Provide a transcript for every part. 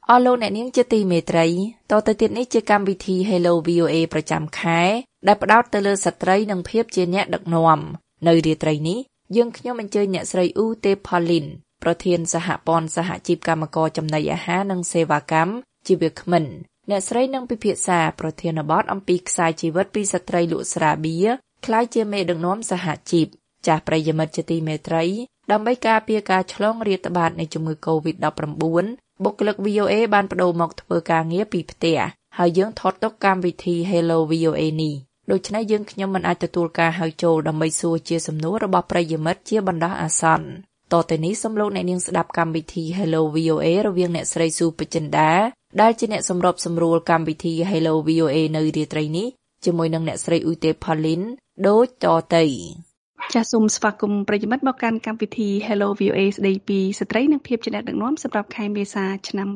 អស់លោកអ្នកនាងជាទីមេត្រីតទៅទៀតនេះជាកម្មវិធី Hello VOA ប្រចាំខែដែលផ្ដោតទៅលើស្ត្រីនិងភាពជាអ្នកដឹកនាំនៅរាត្រីនេះយើងខ្ញុំអញ្ជើញអ្នកស្រីអ៊ូទេផូលីនប្រធានសហព័ន្ធសហជីពកម្មករចំណីអាហារនិងសេវាកម្មជាវាគ្មិនអ្នកស្រីនឹងពិភាក្សាប្រធានបទអំពីខ្សែជីវិតពីស្ត្រីលក់ស្រាបៀរក្លាយជាមេដឹកនាំសហជីពចាស់ប្រិយមិត្តជាទីមេត្រីដើម្បីការពារការឆ្លងរាតត្បាតនៃជំងឺ COVID-19 បុគ្គលិក VOA បានបដូរមកធ្វើការងារពីផ្ទះហើយយើងថតទុកកម្មវិធី Hello VOA នេះដូច្នេះយើងខ្ញុំមិនអាចទទួលការហៅចូលដើម្បីសួរជាសំណួររបស់ប្រិយមិត្តជាបណ្ដោះអាសន្នតទៅនេះសូមលោកអ្នកនាងស្ដាប់កម្មវិធី Hello VOA រវាងអ្នកស្រីស៊ូបចិន្តាដែលជាអ្នកសម្របសម្រួលកម្មវិធី Hello VOA នៅរាត្រីនេះជាមួយនឹងអ្នកស្រីអ៊ូទេផូលីនដូចតទៅចាសសូមស្វាគមន៍ប្រិយមិត្តមកកាន់កម្មវិធី Hello VOA ស្ដីពីស្ត្រីនិងភាពជាអ្នកដឹកនាំសម្រាប់ខែមេសាឆ្នាំ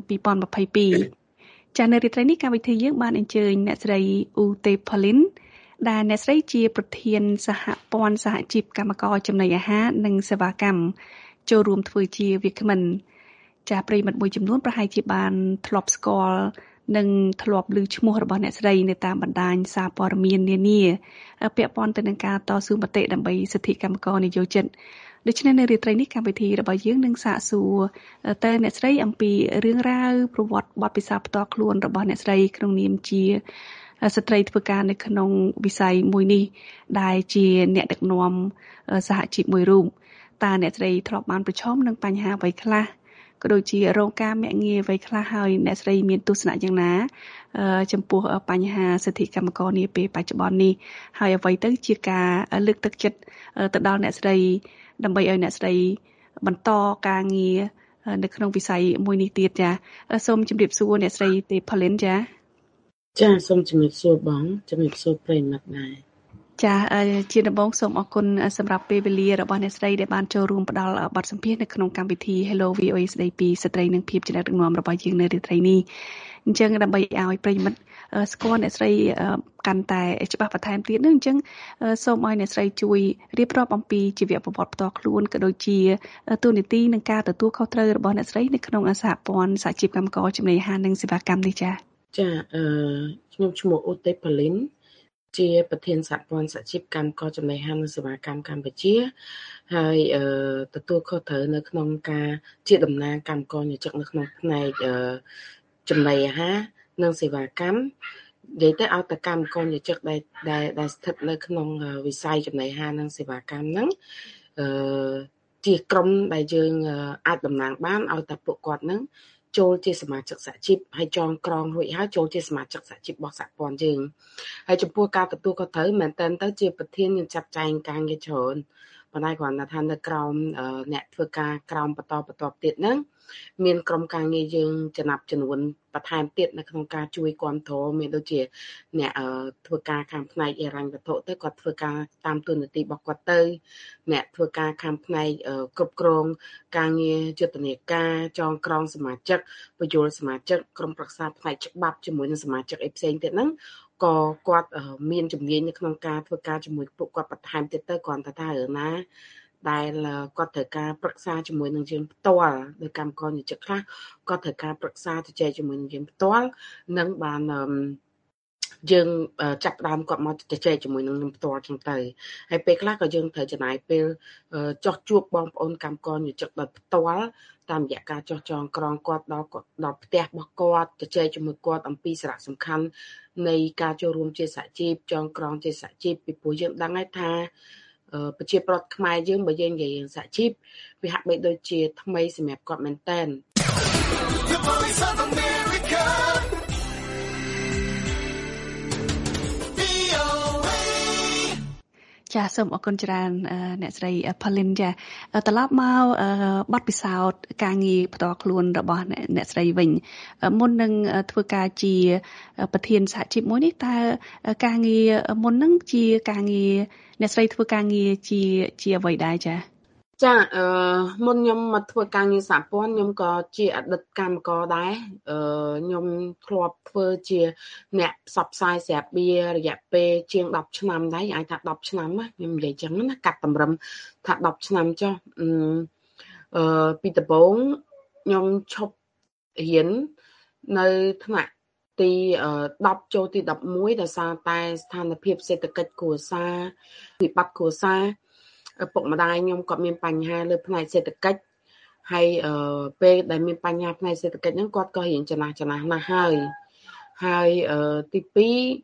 2022ចាសនៅរាត្រីនេះកម្មវិធីយើងបានអញ្ជើញអ្នកស្រីអ៊ូទេផូលីនដែលអ្នកស្រីជាប្រធានសហព័ន្ធសហជីពកម្មករចំណីអាហារនិងសេវាកម្មចូលរួមធ្វើជាវាគ្មិនចាសប្រិយមិត្តមួយចំនួនប្រហែលជាបានធ្លាប់ស្គាល់និងធ្លាប់ឮឈ្មោះរបស់អ្នកស្រីនៅតាមបណ្ដាញសារព័ត៌មាននានាពាក់ព័ន្ធទៅនឹងការតស៊ូមតិដើម្បីសិទ្ធិកម្មករនិយោជិតដូច្នេះនៅរាត្រីនេះកម្មវិធីរបស់យើងនឹងសាកសួរទៅអ្នកស្រីអំពីរឿងរ៉ាវប្រវត្តិបទពិសោធន៍ផ្ទាល់ខ្លួនរបស់អ្នកស្រីក្នុងនាមជាស្ត្រីធ្វើការនៅក្នុងវិស័យមួយនេះដែលជាអ្នកដឹកនាំសហជីពមួយរូបតើអ្នកស្រីធ្លាប់បានប្រឈមនឹងបញ្ហាអ្វីខ្លះក៏ដូចជារងការមាក់ងាយអ្វីខ្លះហើយអ្នកស្រីមានទស្សនៈយ៉ាងណាចំពោះបញ្ហាសិទ្ធិកម្មករនាពេលបច្ចុប្បន្ននេះហើយអ្វីទៅជាការលើកទឹកចិត្តទៅដល់អ្នកស្រីដើម្បីឲ្យអ្នកស្រីបន្តការងារនៅក្នុងវិស័យមួយនេះទៀតចាសូមជម្រាបសួរអ្នកស្រីទេផូលីនចាសូមជម្រាបសួរបងជម្រាបសួរប្រិយមិត្តដែរចាជាដំបូងសូមអរគុណសម្រាប់ពេលវេលារបស់អ្នកស្រីដែលបានចូលរួមផ្ដល់បទសម្ភាសន៍នៅក្នុងកម្មវិធី Hello VOA ស្ដីពីស្ត្រីនិងភាពជាអ្នកដឹកនាំរបស់យើងនៅរាត្រីនេះអញ្ចឹងដើម្បីឲ្យប្រិយមិត្តស្គាល់អ្នកស្រីកាន់តែច្បាស់បន្ថែមទៀតនោះអញ្ចឹងសូមឲ្យអ្នកស្រីជួយរៀបរាប់អំពីជីវប្រវត្តិផ្ទាល់ខ្លួនក៏ដូចជាតួនាទីនិងការទទួលខុសត្រូវរបស់អ្នកស្រីនៅក្នុងសហព័ន្ធសហជីពកម្មករចំណីអាហារនិងសេវាកម្មនេះចាខ្ញុំឈ្មោះអ៊ូទេផូលីនជាប្រធានសហព័ន្ធសហជីពកម្មករចំណីអាហារនិងសេវាកម្មកម្ពុជាហើយទទួលខុសត្រូវនៅក្នុងការជាតំណាងកម្មករនិយោជិតនៅក្នុងផ្នែកចំណីអាហារនិងសេវាកម្មនិយាយទៅឲ្យតែកម្មករនិយោជិតដែលស្ថិតនៅក្នុងវិស័យចំណីអាហារនិងសេវាកម្មហ្នឹងជាក្រុមដែលយើងអាចតំណាងបានឲ្យតែពួកគាត់ហ្នឹងចូលជាសមាជិកសហជីពហើយចងក្រងរួចហើយចូលជាសមាជិកសហជីពរបស់សហព័ន្ធយើងហើយចំពោះការទទួលខុសត្រូវមែនតើទៅជាប្រធានយើងចាត់ចែងការងារច្រើនប៉ុន្តែគ្រាន់តែថានៅក្រោមអ្នកធ្វើការក្រោមបន្តទៀតហ្នឹងមានក្រុមការងារយើងចំណាប់ចំនួនបន្ថែមទៀតនៅក្នុងការជួយគ្រប់គ្រងមានដូចជាអ្នកធ្វើការខាងផ្នែកហិរញ្ញវត្ថុទៅគាត់ធ្វើការតាមតួនាទីរបស់គាត់ទៅអ្នកធ្វើការខាងផ្នែកគ្រប់គ្រងការងារយុទ្ធនាការចងក្រងសមាជិកបញ្យលសមាជិកក្រុមប្រឹក្សាផ្នែកច្បាប់ជាមួយនឹងសមាជិកអីផ្សេងទៀតហ្នឹងក៏គាត់មានជំនាញនៅក្នុងការធ្វើការជាមួយពួកគាត់បន្ថែមទៀតទៅគ្រាន់តែរឿងណាដែលគាត់ត្រូវការប្រឹក្សាជាមួយនឹងយើងផ្ទាល់ដោយកម្មករនិយោជិតខ្លះគាត់ត្រូវការប្រឹក្សាជជែកជាមួយនឹងយើងផ្ទាល់និងបានយើងចាប់ផ្ដើមគាត់មកជជែកជាមួយនឹងខ្ញុំផ្ទាល់ចឹងទៅហើយពេលខ្លះក៏យើងត្រូវចំណាយពេលចោះជួបបងប្អូនកម្មករនិយោជិតដោយផ្ទាល់តាមរយៈការចោះចងក្រងគាត់ដល់ផ្ទះរបស់គាត់ជជែកជាមួយគាត់អំពីសារៈសំខាន់នៃការចូលរួមជាសហជីពចងក្រងជាសហជីពពីព្រោះយើងដឹងហើយថាប្រជាប្រដ្ឋខ្មែរយើងបើយើងនិយាយសហជីពវាហាក់បីដូចជាថ្មីសម្រាប់គាត់មែនតើចាសូមអរគុណច្រើនអ្នកស្រីផូលីនចាត្រឡប់មកបទពិសោធន៍ការងារផ្ទាល់ខ្លួនរបស់អ្នកស្រីវិញមុននឹងធ្វើការជាប្រធានសហជីពមួយនេះតើការងារមុននឹងជាការងារអ្នកស្រីធ្វើការងារជាអ្វីដែរចាមុនខ្ញុំមកធ្វើការងារសហព័ន្ធខ្ញុំក៏ជាអតីតកម្មករដែរខ្ញុំធ្លាប់ធ្វើជាអ្នកផ្សព្វផ្សាយស្រាប់បៀរយៈពេលជាង10ឆ្នាំដែរអាចថា10ឆ្នាំខ្ញុំនិយាយចឹងណាកាត់តម្រឹមថា10ឆ្នាំចុះពីដំបូងខ្ញុំឈប់រៀននៅថ្នាក់ទី10ចូលទី11ដោយសារតែស្ថានភាពសេដ្ឋកិច្ចគ្រួសារវិបត្តិគ្រួសារឪពុកម្ដាយខ្ញុំគាត់មានបញ្ហាលើផ្នែកសេដ្ឋកិច្ចហើយពេលដែលមានបញ្ហាផ្នែកសេដ្ឋកិច្ចហ្នឹងគាត់ក៏រៀងចំណាស់ណាស់ហើយទី2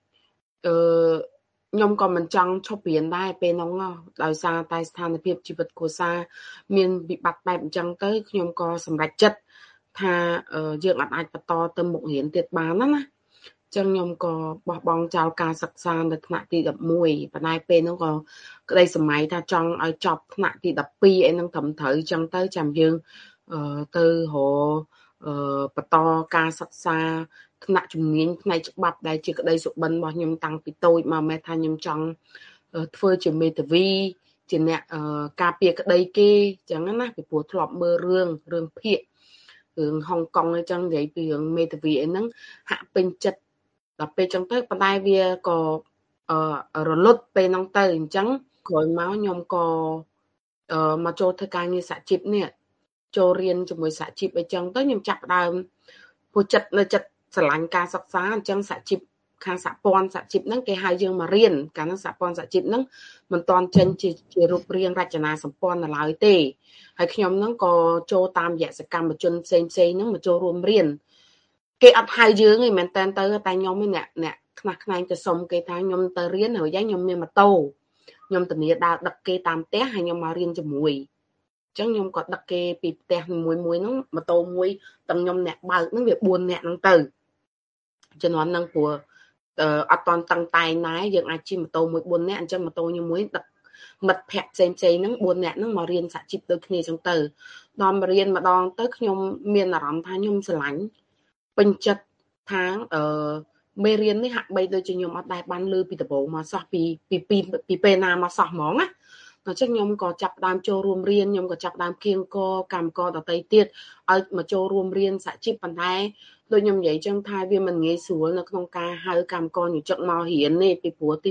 ខ្ញុំក៏មិនចង់ឈប់រៀនដែរពេលហ្នឹងដោយសារតែស្ថានភាពជីវិតគ្រួសារមានវិបត្តិបែបអញ្ចឹងទៅខ្ញុំក៏សម្រេចចិត្តថាយើងអាចបន្តទៅមុខរៀនទៀតបានណាចឹងខ្ញុំក៏បោះបង់ចោលការសិក្សានៅថ្នាក់ទី11ប៉ុន្តែពេលហ្នឹងក៏ក្តីសម័យថាចង់ឲ្យចប់ថ្នាក់ទី12អីហ្នឹងត្រឹមត្រូវចឹងទៅចាំយើងទៅរបន្តការសិក្សាថ្នាក់ជំនាញផ្នែកច្បាប់ដែលជាក្តីសុបិនរបស់ខ្ញុំតាំងពីតូចមកមិនថាខ្ញុំចង់ធ្វើជាមេធាវីជាអ្នកការពារក្តីគេចឹងណាពីព្រោះធ្លាប់មើលរឿងភាគរឿងហុងកុងអីចឹងនិយាយពីរឿងមេធាវីអីហ្នឹងហាក់ពេញចិត្តដល់ពេលចឹងទៅប៉ុន្តែវាក៏រលត់ពេលហ្នឹងទៅអញ្ចឹងក្រោយមកខ្ញុំក៏មកចូលធ្វើការងារសហជីពនេះចូលរៀនជាមួយសហជីពអីចឹងទៅខ្ញុំចាប់ផ្ដើមព្រោះចិត្តស្រឡាញ់ការសិក្សាអញ្ចឹងសហជីពខាងសហព័ន្ធសហជីពហ្នឹងគេហៅយើងមករៀនកាលហ្នឹងសហព័ន្ធសហជីពហ្នឹងមិនទាន់ចេញជារូបរាងរចនាសម្ព័ន្ធនៅឡើយទេហើយខ្ញុំហ្នឹងក៏ចូលតាមរយៈសកម្មជនផ្សេងហ្នឹងមកចូលរួមរៀនគេអត់ហៅយើងទេមែនតើតែខ្ញុំអ្នកខ្នះខ្នែងទៅសុំគេថាខ្ញុំទៅរៀនហើយខ្ញុំមានម៉ូតូខ្ញុំធានាដើរដឹកគេតាមផ្ទះហើយខ្ញុំមករៀនជាមួយអញ្ចឹងខ្ញុំក៏ដឹកគេពីផ្ទះមួយហ្នឹងម៉ូតូមួយទាំងខ្ញុំអ្នកបើកហ្នឹងវា4នាក់ហ្នឹងទៅជំនាន់ហ្នឹងព្រោះអត់តន់តឹងតែងណាយើងអាចជិះម៉ូតូមួយ4នាក់អញ្ចឹងម៉ូតូខ្ញុំមួយដឹកមិត្តភ័ក្តិផ្សេងហ្នឹង4នាក់ហ្នឹងមករៀនសហជីពដូចគ្នាអញ្ចឹងទៅដល់មករៀនម្ដងទៅខ្ញុំមានអារម្មណ៍ថាខ្ញុំស្រឡាញ់ពេញចិត្តថាមេរៀននេះហាក់បីដូចជាខ្ញុំអត់ដែលបានលើពីដំបូងមកសោះពីពេលណាមកសោះហ្មងណាអញ្ចឹងខ្ញុំក៏ចាប់ផ្ដើមចូលរួមរៀនខ្ញុំក៏ចាប់ផ្ដើមគៀងកកម្មករដទៃទៀតឲ្យមកចូលរួមរៀនសហជីពប៉ុន្តែដូចខ្ញុំនិយាយចឹងថាវាមិនងាយស្រួលនៅក្នុងការហៅកម្មករយុជិកមករៀននេះពីព្រោះទី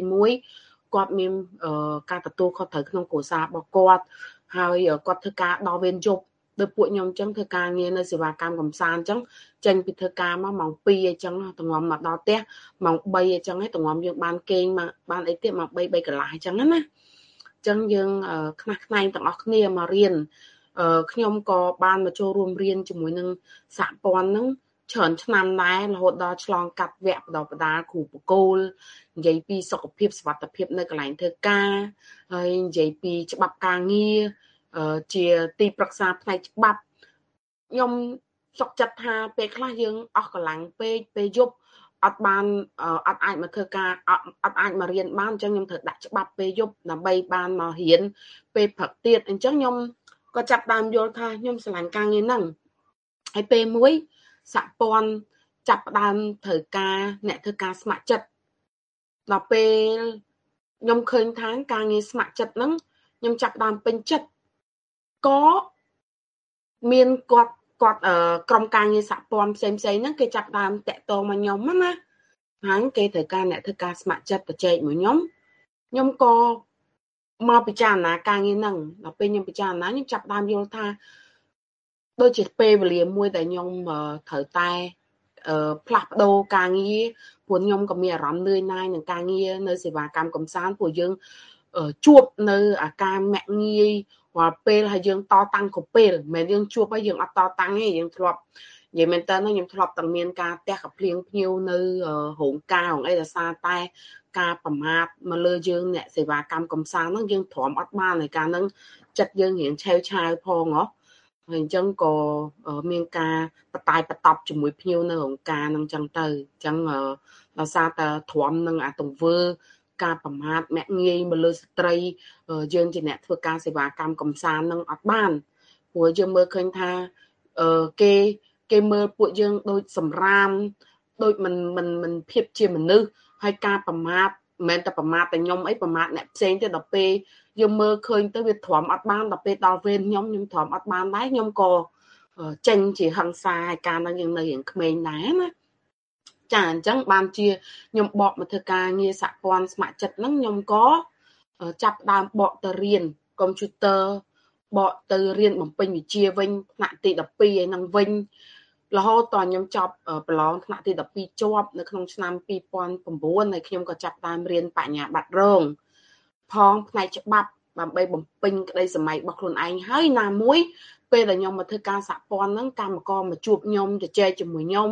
1គាត់មានការទទួលខុសត្រូវក្នុងគ្រួសាររបស់គាត់ហើយគាត់ធ្វើការដល់វេនយប់ដូចពួកខ្ញុំអញ្ចឹងធ្វើការងារនៅសេវាកម្មកំសាន្តអញ្ចឹងចេញពីធ្វើការមកម៉ោង2អញ្ចឹងតងំមកដល់ផ្ទះម៉ោង3អញ្ចឹងហើយតងំយើងបានគេងមកបានអីទៀតម៉ោង3 3កន្លះអញ្ចឹងណាអញ្ចឹងយើងខ្នះខ្នែងទាំងអស់គ្នាមករៀនខ្ញុំក៏បានមកចូលរួមរៀនជាមួយនឹងសហព័ន្ធហ្នឹងច្រើនឆ្នាំដែររហូតដល់ឆ្លងកាត់វគ្គបណ្ដុះបណ្ដាលគ្រូបកគោលនិយាយពីសុខភាពសុវត្ថិភាពនៅកន្លែងធ្វើការហើយនិយាយពីច្បាប់ការងារជាទីប្រឹក្សាផ្នែកច្បាប់ខ្ញុំសុខចិត្តថាពេលខ្លះយើងអស់កម្លាំងពេកពេលយប់អត់អាចមកធ្វើការអត់អាចមករៀនបានអញ្ចឹងខ្ញុំត្រូវដាក់ច្បាប់ពេលយប់ដើម្បីបានមករៀនពេលព្រឹកទៀតអញ្ចឹងខ្ញុំក៏ចាប់ដើមយល់ថាខ្ញុំស្រឡាញ់ការងារហ្នឹងហើយពេលមួយសហព័ន្ធចាប់ផ្ដើមត្រូវការអ្នកធ្វើការស្ម័គ្រចិត្តដល់ពេលខ្ញុំឃើញថាការងារស្ម័គ្រចិត្តហ្នឹងខ្ញុំចាប់ដើមពេញចិត្តក៏មានគាត់ក្រុមការងារសហព័ន្ធផ្សេងហ្នឹងគេចាប់ដើមតាក់ទងមកខ្ញុំណាហើយគេត្រូវការអ្នកធ្វើការស្ម័គ្រចិត្តប្រជែកមួយខ្ញុំក៏មកពិចារណាការងារហ្នឹងដល់ពេលខ្ញុំពិចារណាខ្ញុំចាប់ដើមយល់ថាដូចជាពេលវេលាមួយដែលខ្ញុំត្រូវតែផ្លាស់ប្ដូរការងារព្រោះខ្ញុំក៏មានអារម្មណ៍នឿយណាយនឹងការងារនៅសេវាកម្មកំសាន្តព្រោះយើងជួបនៅអាការមាក់ងាយរាល់ពេលហើយយើងតតាំងគ្រប់ពេលមិនមែនយើងជួបហើយយើងអត់តតាំងទេយើងធ្លាប់និយាយមែនតើខ្ញុំធ្លាប់តែមានការផ្ទះកភ្លៀងភ្ញៀវនៅរោងការអីដោយសារតែការប្រមាថមកលើយើងអ្នកសេវាកម្មកំសាន្តហ្នឹងយើងទ្រាំអត់បានហើយការហ្នឹងចិត្តយើងរៀងឆាវផងហ៎ហើយអញ្ចឹងក៏មានការបតាយបតប់ជាមួយភ្ញៀវនៅរោងការហ្នឹងអញ្ចឹងទៅអញ្ចឹងដោយសារតែទ្រាំនឹងអាទង្វើការប្រមាថមាក់ងាយមកលើស្ត្រីយើងជាអ្នកធ្វើការសេវាកម្មកំសាន្តនឹងអត់បានព្រោះយើងមើលឃើញថាគេមើលពួកយើងដូចសម្រាមដូចមិនភាពជាមនុស្សហើយការប្រមាថមិនមែនតែប្រមាថតែខ្ញុំអីប្រមាថអ្នកផ្សេងទេដល់ពេលយើងមើលឃើញទៅវាទ្រាំអត់បានដល់ពេលដល់វេនខ្ញុំទ្រាំអត់បានដែរខ្ញុំក៏ចេញជាហិង្សាហើយការហ្នឹងយើងនៅរៀងក្មេងដែរណាចាអញ្ចឹងបានជាខ្ញុំបកមកធ្វើការងារសហព័ន្ធស្ម័គ្រចិត្តហ្នឹងខ្ញុំក៏ចាប់ដើមបកទៅរៀនកុំព្យូទ័របកទៅរៀនបំពេញវិជ្ជាវិញថ្នាក់ទី12ឯហ្នឹងវិញរហូតតខ្ញុំចប់ប្រឡងថ្នាក់ទី12ជាប់នៅក្នុងឆ្នាំ2009ហើយខ្ញុំក៏ចាប់តាមរៀនបញ្ញាបត្ររងផងផ្នែកច្បាប់ដើម្បីបំពេញក្តីសម័យរបស់ខ្លួនឯងហើយណាមួយពេលដែលខ្ញុំមកធ្វើការសហព័ន្ធហ្នឹងកម្មករមកជួបខ្ញុំជជែកជាមួយខ្ញុំ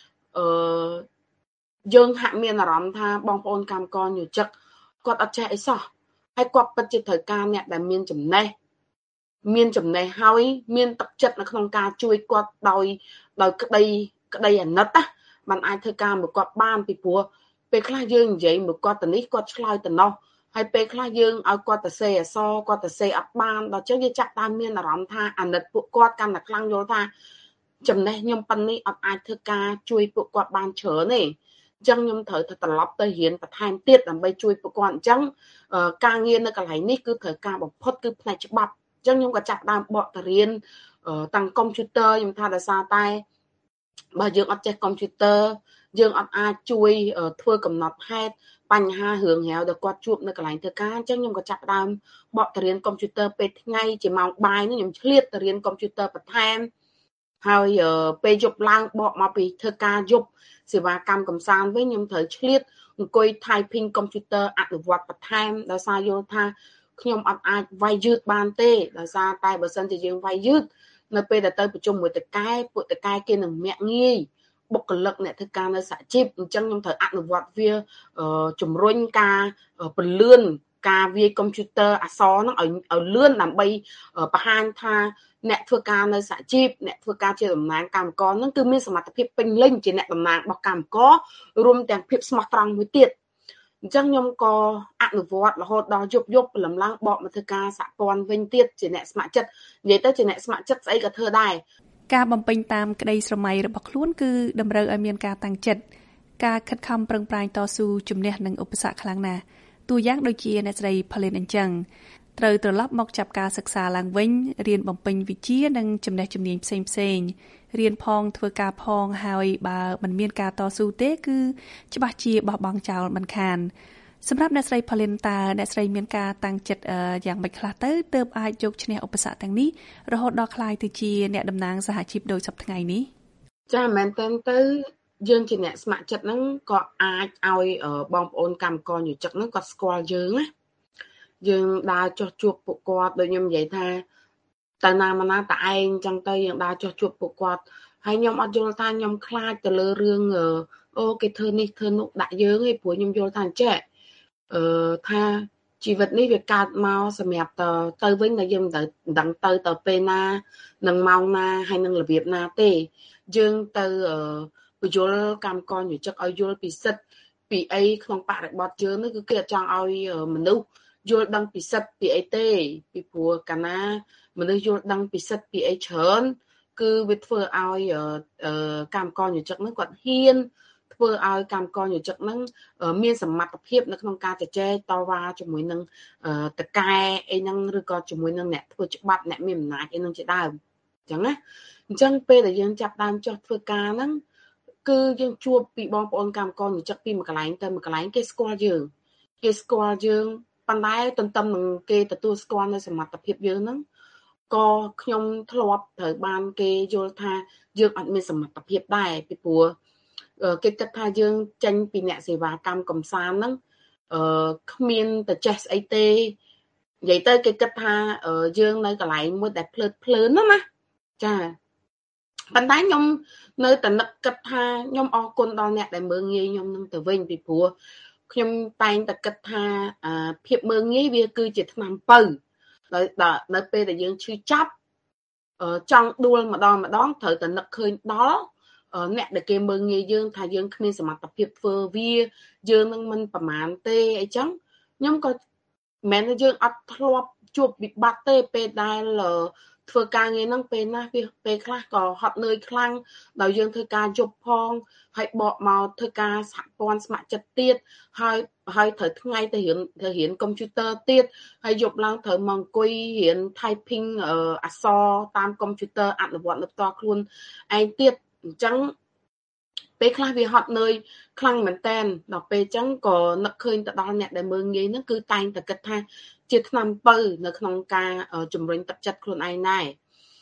យើងហាក់មានអារម្មណ៍ថាបងប្អូនកម្មករយុជិកគាត់អត់ចេះអីសោះហើយគាត់ពិតជាត្រូវការអ្នកដែលមានចំណេះហើយមានទឹកចិត្តនៅក្នុងការជួយគាត់ដោយក្តីអាណិតណាมันអាចធ្វើការមួយគាត់បានពីព្រោះពេលខ្លះយើងនិយាយមួយគាត់ទៅនេះគាត់ឆ្លើយទៅនោះហើយពេលខ្លះយើងឲ្យគាត់ទៅសេអសគាត់ទៅសេអត់បានដល់ចឹងយើងចាក់តាមមានអារម្មណ៍ថាអាណិតពួកគាត់កាន់តែខ្លាំងយល់ថាចំណេះខ្ញុំប៉ុណ្នេះអត់អាចធ្វើការជួយពួកគាត់បានច្រើនទេអញ្ចឹងខ្ញុំត្រូវទៅត្រឡប់ទៅរៀនបន្ថែមទៀតដើម្បីជួយពួកគាត់អញ្ចឹងការងារនៅកន្លែងនេះគឺត្រូវការបំផុតគឺផ្នែកច្បាប់អញ្ចឹងខ្ញុំក៏ចាប់ដើមបកទៅរៀនតាំងកុំព្យូទ័រខ្ញុំថាដោយសារតែបើយើងអត់ចេះកុំព្យូទ័រយើងអត់អាចជួយធ្វើកំណត់ហេតុបញ្ហារឿងរ៉ាវដែលគាត់ជួបនៅកន្លែងធ្វើការអញ្ចឹងខ្ញុំក៏ចាប់ដើមបកទៅរៀនកុំព្យូទ័រពេលថ្ងៃជាម៉ោងបាយនេះខ្ញុំឆ្លៀតទៅរៀនកុំព្យូទ័របន្ថែមហើយពេលយប់ឡើងបកមកពីធ្វើការយប់សេវាកម្មកំសាន្តវិញខ្ញុំត្រូវឆ្លៀតអង្គុយ typing កុំព្យូទ័រអនុវត្តបន្ថែមដោយសារយល់ថាខ្ញុំអត់អាចវាយយឺតបានទេដោយសារតែបើសិនជាយើងវាយយឺតនៅពេលដែលទៅប្រជុំមួយតកែពួកតកែគេនឹងមាក់ងាយបុគ្គលិកអ្នកធ្វើការនៅសហជីពអញ្ចឹងខ្ញុំត្រូវអនុវត្តវាជំរុញការពន្លឿនការវាយកុំព្យូទ័រអក្សរហ្នឹងឲ្យលឿនដើម្បីបង្ហាញថាអ្នកធ្វើការនៅសហជីពអ្នកធ្វើការជាតំណាងកម្មករហ្នឹងគឺមានសមត្ថភាពពេញលេញជាអ្នកតំណាងរបស់កម្មកររួមទាំងភាពស្មោះត្រង់មួយទៀតអញ្ចឹងខ្ញុំក៏អនុវត្តរហូតដល់យប់ព្រលឹមឡើងបកមកធ្វើការសហព័ន្ធវិញទៀតជាអ្នកស្ម័គ្រចិត្តនិយាយទៅជាអ្នកស្ម័គ្រចិត្តស្អីក៏ធ្វើដែរការបំពេញតាមក្តីស្រមៃរបស់ខ្លួនគឺតម្រូវឲ្យមានការតាំងចិត្តការខិតខំប្រឹងប្រែងតស៊ូជំនះនឹងឧបសគ្គខ្លាំងណាស់តួយ៉ាងដូចជាអ្នកស្រីផលិនអញ្ចឹងត្រូវត្រឡប់មកចាប់ការសិក្សាឡើងវិញរៀនបំពេញវិជ្ជានិងចំណេះជំនាញផ្សេងរៀនផងធ្វើការផងហើយបើមិនមានការតស៊ូទេគឺច្បាស់ជាបោះបង់ចោលមិនខានសម្រាប់អ្នកស្រីផលិនតើអ្នកស្រីមានការតាំងចិត្តយ៉ាងម៉េចខ្លះទៅទើបអាចយកឈ្នះឧបសគ្គទាំងនេះរហូតដល់ក្លាយទៅជាអ្នកតំណាងសហជីពដោយសពថ្ងៃនេះចាមែនទៅយើងជាអ្នកស្ម័គ្រចិត្តហ្នឹងក៏អាចឲ្យបងប្អូនកម្មករយុជិកហ្នឹងគាត់ស្គាល់យើងណាយើងដើរចុះជួបពួកគាត់ដូចខ្ញុំនិយាយថាតើណាមកណាតឯងអញ្ចឹងទៅយើងដើរចុះជួបពួកគាត់ហើយខ្ញុំអត់យល់ថាខ្ញុំខ្លាចទៅលើរឿងអូគេធ្វើនេះធ្វើនោះដាក់យើងឯងព្រោះខ្ញុំយល់ថាអញ្ចេះថាជីវិតនេះវាកើតមកសម្រាប់ទៅវិញតែយើងមិនដឹងទៅពេលណានឹងម៉ោងណាហើយនឹងរបៀបណាទេយើងទៅបញ្យលកម្មករយុជិកឲ្យយល់ពីសិទ្ធិពីអីក្នុងបរិបទយើងនោះគឺគេអត់ចង់ឲ្យមនុស្សយល់ដឹងពីសិទ្ធិពីអីទេពីព្រោះកាលណាមនុស្សយល់ដឹងពីសិទ្ធិពីអីច្រើនគឺវាធ្វើឲ្យកម្មករយុជិកហ្នឹងគាត់ហ៊ានធ្វើឲ្យកម្មករយុជិកហ្នឹងមានសមត្ថភាពនៅក្នុងការជជែកតវ៉ាជាមួយនឹងតកែអីហ្នឹងឬក៏ជាមួយនឹងអ្នកធ្វើច្បាប់អ្នកមានអំណាចអីហ្នឹងជាដើមអញ្ចឹងណាអញ្ចឹងពេលដែលយើងចាប់ដើមចុះធ្វើការហ្នឹងគឺយើងជួបពីបងប្អូនកម្មករយុជិកពីមួយកន្លែងទៅមួយកន្លែងគេស្គាល់យើងប៉ុន្តែទន្ទឹមនឹងគេទទួលស្គាល់នៅសមត្ថភាពយើងហ្នឹងក៏ខ្ញុំធ្លាប់ត្រូវបានគេយល់ថាយើងអត់មានសមត្ថភាពដែរពីព្រោះគេគិតថាយើងចេញពីអ្នកសេវាកម្មកំសាន្តហ្នឹងគ្មានតែចេះស្អីទេនិយាយទៅគេគិតថាយើងនៅកន្លែងមួយដែលភ្លើនណាចាប៉ុន្តែខ្ញុំនៅតែនឹកគិតថាខ្ញុំអរគុណដល់អ្នកដែលមើលងាយខ្ញុំនឹងទៅវិញពីព្រោះខ្ញុំតែងតែគិតថាភាពមើលងាយវាគឺជាថ្នាំពៅដល់ពេលដែលយើងឈឺចាប់ចង់ដួលម្ដងត្រូវតែនឹកឃើញដល់អ្នកដែលគេមើលងាយយើងថាយើងគ្មានសមត្ថភាពធ្វើវាយើងនឹងមិនប្រមាណទេអីចឹងខ្ញុំក៏មិនមែនថាយើងអត់ធ្លាប់ជួបវិបត្តិទេពេលដែលធ្វើការងារហ្នឹងពេលណាវាពេលខ្លះក៏ហត់នឿយខ្លាំងដល់យើងធ្វើការយប់ផងហើយបកមកធ្វើការសហព័ន្ធស្ម័គ្រចិត្តទៀតហើយត្រូវថ្ងៃទៅរៀនកុំព្យូទ័រទៀតហើយយប់ឡើងត្រូវមកអង្គុយរៀន typing អក្សរតាមកុំព្យូទ័រអនុវត្តនៅផ្ទាល់ខ្លួនឯងទៀតអញ្ចឹងពេលខ្លះវាហត់នឿយខ្លាំងមែនតើដល់ពេលអញ្ចឹងក៏នឹកឃើញទៅដល់អ្នកដែលមើលងាយហ្នឹងគឺតែងតែគិតថាជាថ្នាំពៅនៅក្នុងការជំរុញទឹកចិត្តខ្លួនឯងដែរ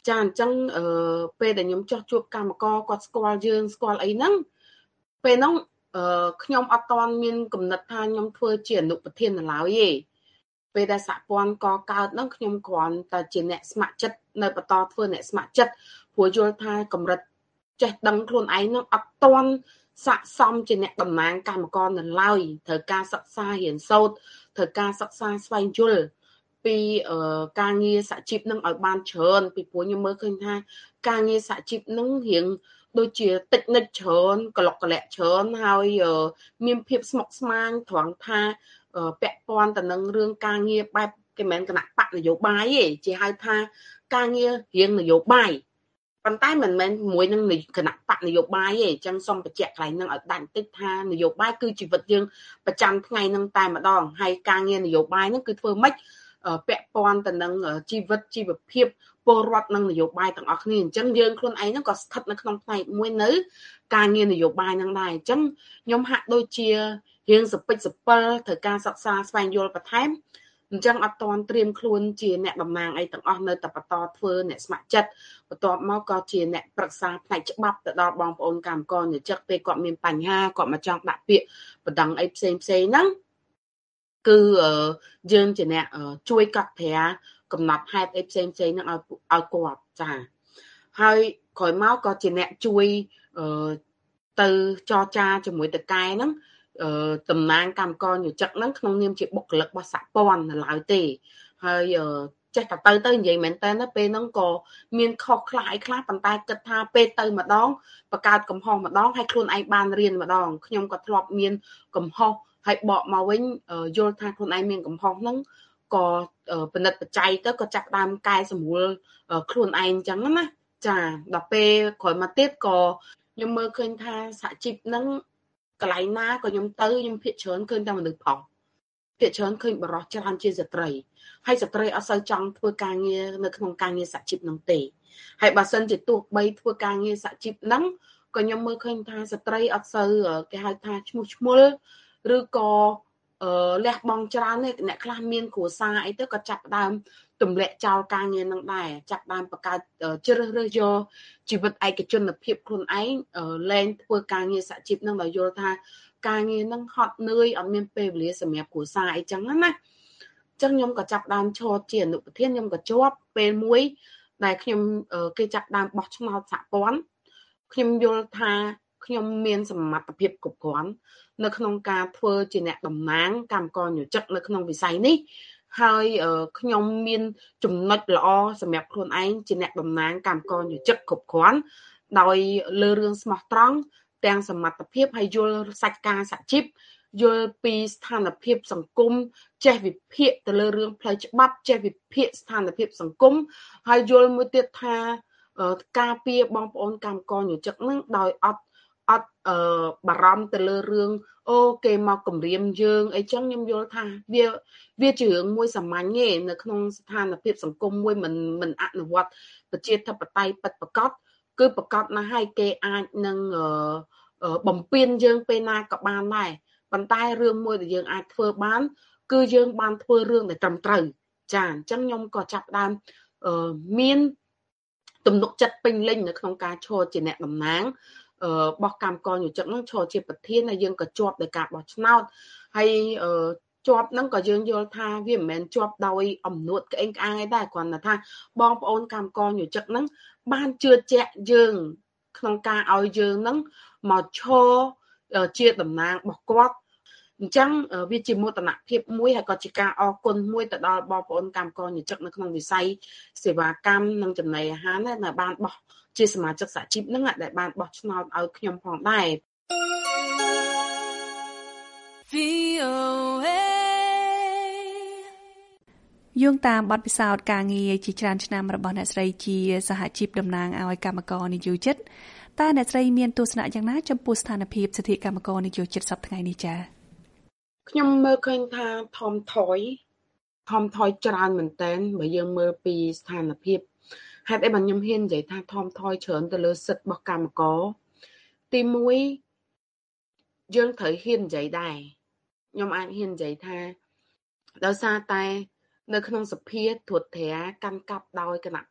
ចាអញ្ចឹងពេលដែលខ្ញុំចោះជួបកម្មករគាត់ស្គាល់យើងស្គាល់អីហ្នឹងពេលហ្នឹងខ្ញុំអត់ទាន់មានគំនិតថាខ្ញុំធ្វើជាអនុប្រធាននៅឡើយទេពេលដែលសហព័ន្ធកកើតហ្នឹងខ្ញុំគ្រាន់តែជាអ្នកស្ម័គ្រចិត្តនៅបន្តធ្វើអ្នកស្ម័គ្រចិត្តព្រោះយល់ថាកម្រិតចេះដឹងខ្លួនឯងហ្នឹងអត់ទាន់ស័ក្តិសមជាអ្នកតំណាងកម្មករនៅឡើយត្រូវការសិក្សារៀនសូត្រត្រូវការសិក្សាស្វែងយល់ពីការងារសហជីពនឹងឲ្យបានច្រើនពីព្រោះខ្ញុំមើលឃើញថាការងារសហជីពនឹងរៀងដូចជាតិចនិចច្រើនក្លុកក្លាក់ច្រើនហើយមានភាពស្មុគស្មាញត្រង់ថាពាក់ព័ន្ធទៅនឹងរឿងការងារបែបគេមិនគណៈបកនយោបាយទេជាហៅថាការងាររៀងនយោបាយប៉ុន្តែមិនមែនមួយនឹងគណៈបកនយោបាយទេអញ្ចឹងសូមបញ្ជាក់កន្លែងហ្នឹងឲ្យដាច់បន្តិចថានយោបាយគឺជីវិតយើងប្រចាំថ្ងៃហ្នឹងតែម្ដងហើយការងារនយោបាយហ្នឹងគឺធ្វើម៉េចពាក់ព័ន្ធទៅនឹងជីវភាពពលរដ្ឋនិងនយោបាយទាំងអស់គ្នាអញ្ចឹងយើងខ្លួនឯងហ្នឹងក៏ស្ថិតនៅក្នុងផ្នែកមួយនៅការងារនយោបាយហ្នឹងដែរអញ្ចឹងខ្ញុំហាក់ដូចជារៀងសពិចសពិលត្រូវការសិក្សាស្វែងយល់បន្ថែមអញ្ចឹងអត់ទាន់ត្រៀមខ្លួនជាអ្នកតំណាងអីទាំងអស់នៅតែបន្តធ្វើអ្នកស្ម័គ្រចិត្តបន្ទាប់មកក៏ជាអ្នកប្រឹក្សាផ្នែកច្បាប់ទៅដល់បងប្អូនកម្មករនិយោជិតពេលគាត់មានបញ្ហាគាត់មកចង់ដាក់ពាក្យបណ្ដឹងអីផ្សេងហ្នឹងគឺយើងជាអ្នកជួយកត់ត្រាកំណត់ហេតុអីផ្សេងហ្នឹងឲ្យគាត់ចាហើយក្រោយមកក៏ជាអ្នកជួយទៅចរចាជាមួយតកែហ្នឹងតំណាងកម្មករនិយោជិតហ្នឹងក្នុងនាមជាបុគ្គលិករបស់សហព័ន្ធនៅឡើយទេហើយចេះតែទៅនិយាយមែនតើពេលហ្នឹងក៏មានខុសខ្លះអីខ្លះប៉ុន្តែគិតថាពេលទៅម្ដងបង្កើតកំហុសម្ដងហើយខ្លួនឯងបានរៀនម្ដងខ្ញុំក៏ធ្លាប់មានកំហុសហើយបកមកវិញយល់ថាខ្លួនឯងមានកំហុសហ្នឹងក៏ពិនិត្យបច្ច័យទៅក៏ចាប់ដើមកែសម្រួលខ្លួនឯងអញ្ចឹងណាចាដល់ពេលក្រោយមកទៀតក៏ខ្ញុំមើលឃើញថាសហជីពហ្នឹងកន្លែងណាក៏ខ្ញុំទៅខ្ញុំភាគច្រើនឃើញតែមនុស្សផងភាគច្រើនឃើញបរិសុទ្ធច្រើនជាស្ត្រីហើយស្ត្រីអត់សូវចង់ធ្វើការងារនៅក្នុងការងារសហជីពហ្នឹងទេហើយបើសិនជាទោះបីធ្វើការងារសហជីពហ្នឹងក៏ខ្ញុំមើលឃើញថាស្ត្រីអត់សូវគេហៅថាឈ្មោះឈ្មោះឬក៏លះបង់ច្រើនទេអ្នកខ្លះមានគ្រួសារអីទៅក៏ចាប់ដើមទម្លាក់ចោលការងារនឹងដែរចាប់ដើមបង្កើតជ្រើសរើសយកជីវិតឯកជនភាពខ្លួនឯងលែងធ្វើការងារសហជីពនឹងដោយយល់ថាការងារនឹងហត់នឿយអត់មានពេលវេលាសម្រាប់គ្រួសារអីចឹងណាអញ្ចឹងខ្ញុំក៏ចាប់ដើមឈរជាអនុប្រធានខ្ញុំក៏ជាប់ពេលមួយដែលខ្ញុំគេចាប់ដើមបោះឆ្នោតសហព័ន្ធខ្ញុំយល់ថាខ្ញុំមានសមត្ថភាពគ្រប់គ្រាន់នៅក្នុងការធ្វើជាអ្នកតំណាងកម្មករនិយោជិតនៅក្នុងវិស័យនេះហើយខ្ញុំមានចំណុចល្អសម្រាប់ខ្លួនឯងជាអ្នកតំណាងកម្មករនិយោជិតគ្រប់គ្រាន់ដោយលើរឿងស្មោះត្រង់ទាំងសមត្ថភាពហើយយល់សាច់ការសហជីពយល់ពីស្ថានភាពសង្គមចេះវិភាគទៅលើរឿងផ្លូវច្បាប់ចេះវិភាគស្ថានភាពសង្គមហើយយល់មួយទៀតថាការពារបងប្អូនកម្មករនិយោជិតនឹងដោយអត់បារម្ភទៅលើរឿងអូគេមកគម្រាមយើងអីចឹងខ្ញុំយល់ថាវាជារឿងមួយសាមញ្ញទេនៅក្នុងស្ថានភាពសង្គមមួយមិនអនុវត្តប្រជាធិបតេយ្យពិតប្រាកដគឺប្រកាសណាស់ហើយគេអាចនឹងបំពេញយើងពេលណាក៏បានដែរប៉ុន្តែរឿងមួយដែលយើងអាចធ្វើបានគឺយើងបានធ្វើរឿងដែលត្រឹមត្រូវចាអញ្ចឹងខ្ញុំក៏ចាប់ដើមមានទំនុកចិត្តពេញលេញនៅក្នុងការឈរជាអ្នកតំណាងបោះកម្មករនិយោជិតនឹងឈរជាប្រធានហើយយើងក៏ជាប់ដោយការបោះឆ្នោតហើយជាប់ហ្នឹងក៏យើងយល់ថាវាមិនមែនជាប់ដោយអំនួតក្អេងក្អាងឯដែរគ្រាន់តែថាបងប្អូនកម្មករនិយោជិតហ្នឹងបានជឿជាក់យើងក្នុងការឲ្យយើងហ្នឹងមកឈរជាតំណាងរបស់គាត់អញ្ចឹងវាជាមោទនភាពមួយហើយក៏ជាការអរគុណមួយទៅដល់បងប្អូនកម្មករនិយោជិតនៅក្នុងវិស័យសេវាកម្មនិងចំណីអាហារដែលបានបោះជាសមាជិកសហជីពហ្នឹងដែលបានបោះឆ្នោតឲ្យខ្ញុំផងដែរយោងតាមបទពិសោធន៍ការងារជាច្រើនឆ្នាំរបស់អ្នកស្រីជាសហជីពតំណាងឲ្យកម្មករនិយោជិតតើអ្នកស្រីមានទស្សនៈយ៉ាងណាចំពោះស្ថានភាពសិទ្ធិកម្មករនិយោជិតសប្តាហ៍ថ្ងៃនេះចា៎ខ្ញុំមើលឃើញថាថមថយច្រើនមែនតើបើយើងមើលពីស្ថានភាពហេតុអីបើខ្ញុំហ៊ាននិយាយថាថមថយច្រើនទៅលើសិទ្ធិរបស់កម្មករទី1យើងត្រូវហ៊ាននិយាយដែរខ្ញុំអាចហ៊ាននិយាយថាដោយសារតែនៅក្នុងសភាត្រួតត្រាកាន់កាប់ដោយគណៈបក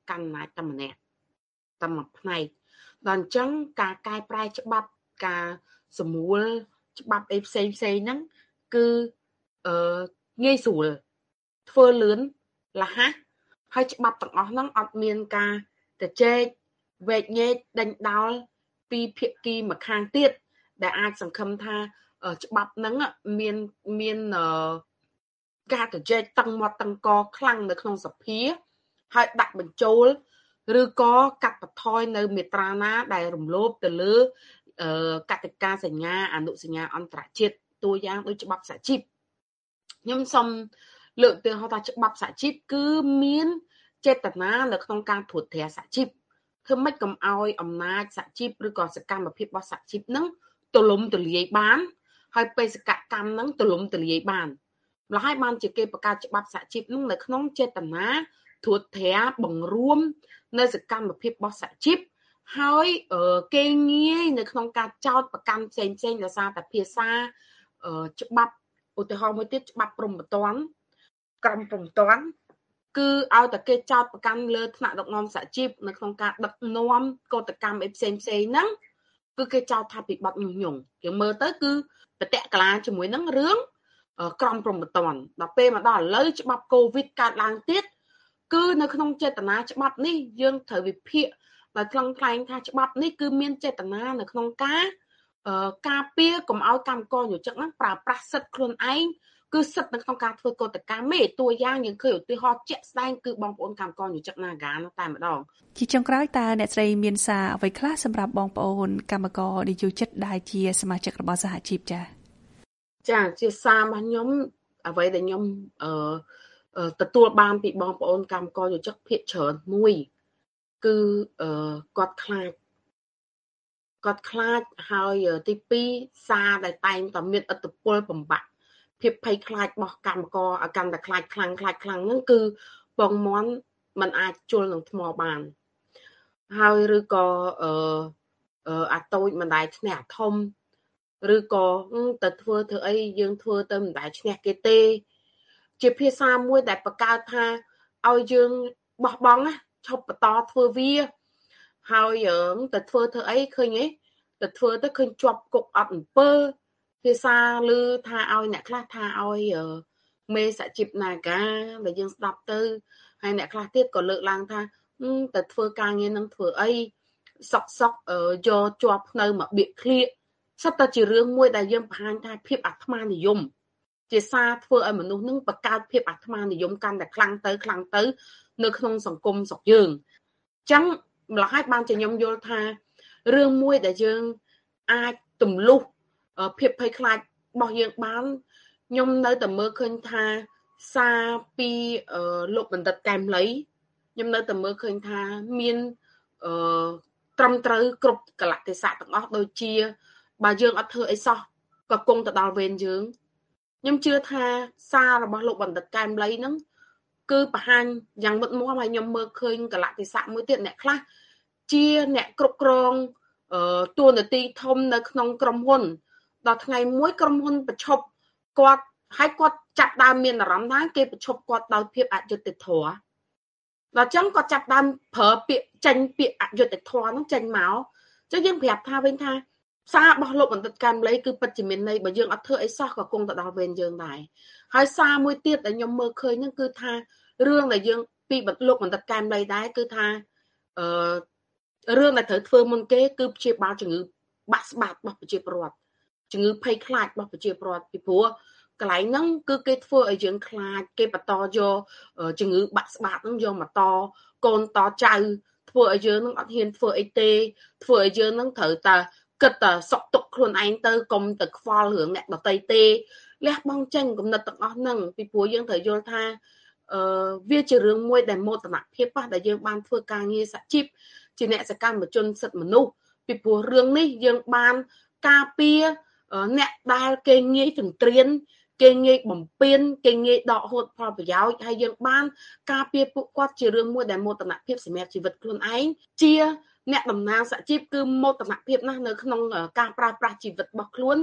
កាន់អំណាចតែម្នាក់តែមួយផ្នែកដល់អញ្ចឹងការកែប្រែច្បាប់ការសម្រួលច្បាប់អីផ្សេងហ្នឹងគឺងាយស្រួលធ្វើលឿនលះហើយច្បាប់ទាំងអស់ហ្នឹងអត់មានការទៅជែកវែកញែកដេញដោលពីភាគីម្ខាងទៀតដែលអាចសង្ឃឹមថាច្បាប់ហ្នឹងមានការទៅជែកតឹងមាត់តឹងកខ្លាំងនៅក្នុងសភាហើយដាក់បញ្ចូលឬក៏កាត់បន្ថយនៅមាត្រាណាដែលរំលោភទៅលើកតិកាសញ្ញាអនុសញ្ញាអន្តរជាតិតួយ៉ាងដូចច្បាប់សហជីពខ្ញុំសូមលើកឧទាហរណ៍ថាច្បាប់សហជីពគឺមានចេតនានៅក្នុងការត្រួតត្រាសហជីពធ្វើម៉េចកុំឲ្យអំណាចសហជីពឬក៏សកម្មភាពរបស់សហជីពហ្នឹងទូលំទូលាយបានហើយបេសកកម្មហ្នឹងទូលំទូលាយបានម្ល៉េះហើយបានជាគេបង្កើតច្បាប់សហជីពហ្នឹងនៅក្នុងចេតនាត្រួតត្រាបង្រួមនៅសកម្មភាពរបស់សហជីពហើយគេងាយនៅក្នុងការចោទប្រកាន់ផ្សេងដោយសារតែភាសាច្បាប់ឧទាហរណ៍មួយទៀតច្បាប់ព្រំប្រទានក្រមព្រំប្រទានគឺឲ្យតែគេចោទប្រកាន់លើថ្នាក់ដឹកនាំសហជីពនៅក្នុងការដឹកនាំកតកម្មអីផ្សេងហ្នឹងគឺគេចោទថាពីបទញុះញង់យើងមើលទៅគឺបតកលាជាមួយនឹងរឿងក្រមព្រំប្រទានដល់ពេលមកដល់ឥឡូវច្បាប់កូវីដកើតឡើងទៀតគឺនៅក្នុងចេតនាច្បាប់នេះយើងត្រូវវិភាគដោយថ្លឹងថ្លែងថាច្បាប់នេះគឺមានចេតនានៅក្នុងការពារកុំឲ្យកម្មករយោជកហ្នឹងប្រើប្រាស់សិទ្ធិខ្លួនឯងគឺសិទ្ធិនៅក្នុងការធ្វើកតកម្មទេតួយ៉ាងយើងឃើញឧទាហរណ៍ជាក់ស្ដែងគឺបងប្អូនកម្មករយោជក Naga នោះតែម្ដងជាចុងក្រោយតើអ្នកស្រីមានសារអ្វីខ្លះសម្រាប់បងប្អូនកម្មករនិយោជិតដែលជាសមាជិករបស់សហជីពចាជាសាររបស់ខ្ញុំអ្វីដែលខ្ញុំទទួលបានពីបងប្អូនកម្មករយោជកភាគច្រើនមួយគឺគាត់ខ្លាចហើយទី2សារដែលតែងតែមានឥទ្ធិពលបំបាក់ភាពភ័យខ្លាចរបស់កម្មករឲ្យកាន់តែខ្លាចខ្លាំងហ្នឹងគឺបងមន់มันអាចជល់នឹងថ្មបានហើយឬក៏អាតូចមិនដែលឈ្នះអាធំឬក៏ទៅធ្វើអីយើងធ្វើទៅមិនដែលឈ្នះគេទេជាភាសាមួយដែលបង្កើតថាឲ្យយើងបោះបង់ណាឈប់បន្តធ្វើវាហើយទៅធ្វើអីឃើញទេទៅធ្វើទៅឃើញជាប់គុកអត់អំពើភាសាឮថាឲ្យអ្នកខ្លះថាឲ្យមេសហជីព Naga ដែលយើងស្ដាប់ទៅហើយអ្នកខ្លះទៀតក៏លើកឡើងថាទៅធ្វើការងារនឹងធ្វើអីសុកយកជាប់ភ្នៅមកបៀកឃ្លៀកសិតតែជារឿងមួយដែលយើងបង្ហាញថាភាពអាត្មានិយមជាសារធ្វើឲ្យមនុស្សនឹងបង្កើតភាពអាត្មានិយមកាន់តែខ្លាំងទៅនៅក្នុងសង្គមស្រុកយើងអញ្ចឹងម្ល៉េះហើយបានជាខ្ញុំយល់ថារឿងមួយដែលយើងអាចទម្លុះភាពភ័យខ្លាចរបស់យើងបានខ្ញុំនៅតែមើលឃើញថាសារពីលោកបណ្ឌិតកែមលីខ្ញុំនៅតែមើលឃើញថាមានត្រឹមត្រូវគ្រប់កលៈទេសៈទាំងអស់ដូចជាបើយើងអត់ធ្វើអីសោះក៏គង់ទៅដល់វេនយើងខ្ញុំជឿថាសាររបស់លោកបណ្ឌិតកែមលីហ្នឹងគឺបង្ហាញយ៉ាងមុតមមហើយខ្ញុំមើលឃើញកលៈទេសៈមួយទៀតអ្នកខ្លះជាអ្នកគ្រប់គ្រងតួនាទីធំនៅក្នុងក្រុមហ៊ុនដល់ថ្ងៃមួយក្រុមហ៊ុនប្រឈប់គាត់ចាប់ដើមមានអារម្មណ៍ថាគេប្រឈប់គាត់ដោយភាពអយុត្តិធម៌ដល់ចឹងគាត់ចាប់ដើមប្រើពាក្យចេញពាក្យអយុត្តិធម៌ហ្នឹងចេញមកចឹងយើងប្រាប់ថាវិញថាសាររបស់លោកបណ្ឌិតកែមលីគឺពិតជាមានន័យបើយើងអត់ធ្វើអីសោះក៏គង់ទៅដល់វេនយើងដែរហើយសារមួយទៀតដែលខ្ញុំមើលឃើញហ្នឹងគឺថារឿងដែលយើងពីលោកបណ្ឌិតកែមលីដែរគឺថារឿងដែលត្រូវធ្វើមុនគេគឺព្យាបាលជំងឺបាក់ស្បាតរបស់ប្រជាពលរដ្ឋជំងឺភ័យខ្លាចរបស់ប្រជាពលរដ្ឋពីព្រោះកន្លែងហ្នឹងគឺគេធ្វើឲ្យយើងខ្លាចគេបន្តយកជំងឺបាក់ស្បាតហ្នឹងយកមកតកូនតចៅធ្វើឲ្យយើងហ្នឹងអត់ហ៊ានធ្វើអីទេធ្វើឲ្យយើងហ្នឹងត្រូវតែគិតតែសុកទុកខ្លួនឯងទៅកុំទៅខ្វល់រឿងអ្នកដទៃទេលះបង់ចេញគំនិតទាំងអស់ហ្នឹងពីព្រោះយើងត្រូវយល់ថាវាជារឿងមួយដែលមោទនភាពដែលយើងបានធ្វើការងារសហជីពជាអ្នកសកម្មជនសិទ្ធិមនុស្សពីព្រោះរឿងនេះយើងបានការពារអ្នកដែលគេងាយទន្ទ្រានគេងាយបំពេញគេងាយដកហូតផលប្រយោជន៍ហើយយើងបានការពារពួកគាត់ជារឿងមួយដែលមោទនភាពសម្រាប់ជីវិតខ្លួនឯងជាអ្នកតំណាងសហជីពគឺមោទនភាពណាស់នៅក្នុងការប្រើប្រាស់ជីវិតរបស់ខ្លួន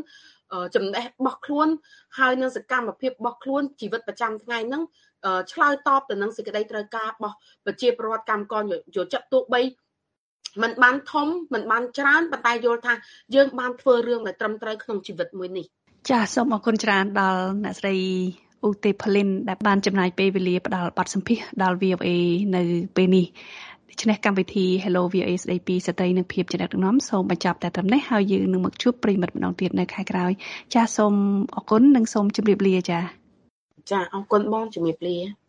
ចំណេះរបស់ខ្លួនហើយនឹងសកម្មភាពរបស់ខ្លួនជីវិតប្រចាំថ្ងៃហ្នឹងឆ្លើយតបទៅនឹងសេចក្តីត្រូវការរបស់ប្រជាពលរដ្ឋកម្មករយោជិតទោះបីมันបានធំมันបានច្រើនប៉ុន្តែយល់ថាយើងបានធ្វើរឿងដែលត្រឹមត្រូវក្នុងជីវិតមួយនេះចាសសូមអរគុណច្រើនដល់អ្នកស្រីឧទេផលីនដែលបានចំណាយពេលវេលាផ្ដល់បទសម្ភាសន៍ដល់ VOA នៅពេលនេះដូច្នេះកម្មវិធី Hello VOA ស្ដីពីស្ត្រីនិងភាពជាអ្នកដឹកនាំសូមបញ្ចប់តែត្រឹមនេះហើយយើងនឹងមកជួបប្រិយមិត្តម្ដងទៀតនៅខែក្រោយចាសសូមអរគុណនិងសូមជម្រាបលាចាអរគុណបងជម្រាបលា